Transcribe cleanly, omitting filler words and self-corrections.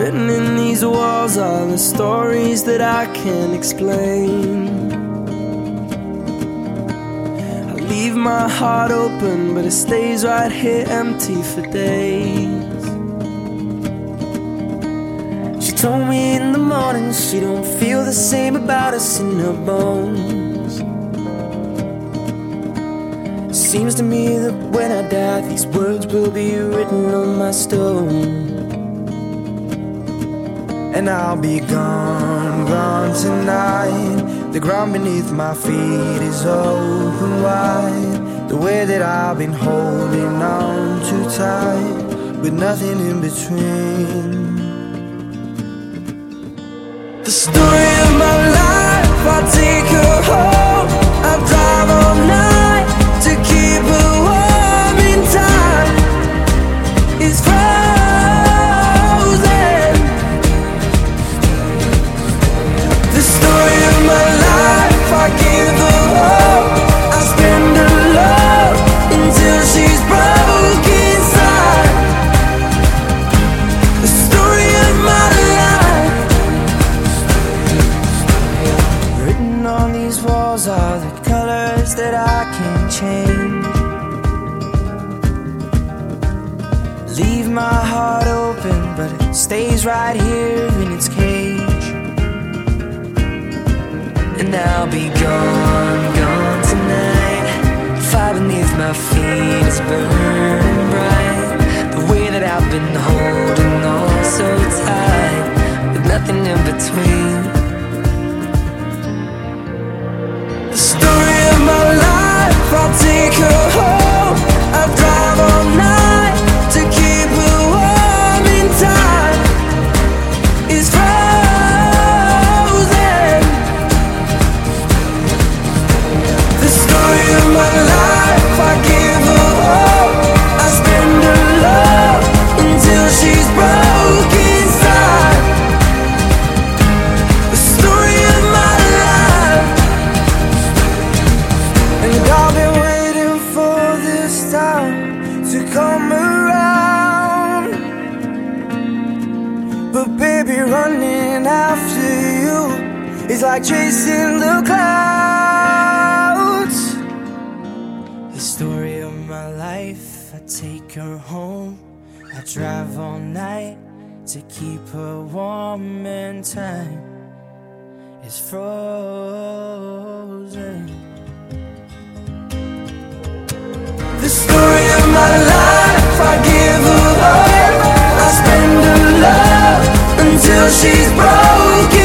Written in these walls are the stories that I can't explain. I leave my heart open, but it stays right here empty for days. She told me in the morning she don't feel the same about us in her bones. Seems to me that when I die, these words will be written on my stone. And I'll be gone, gone tonight. The ground beneath my feet is open wide. The way that I've been holding on too tight, with nothing in between. The story of my life, I take her home. I drive all night to keep her warm in time. It's frozen. The story of my life, I give her hope. I spend her love until she's broke inside. The story of my life. Written on these walls are the colors that I can't change. Leave my heart open, but it stays right here in its cage. And I'll be gone, gone tonight. Fire beneath my feet is burning bright. The way that I've been holding on so tight, with nothing in between. The story of my life, I'll take her home. I drive all night to keep her warm in time. It's frozen. The story of my life, I give her hope. I spend her love until she's broke inside. The story of my life. And I've been waiting for this time to come around. But baby, running after you is like chasing the clouds. The story of my life, I take her home. I drive all night to keep her warm in time. It's frozen. The story of my life, I give her hope. I spend her love until she's broken.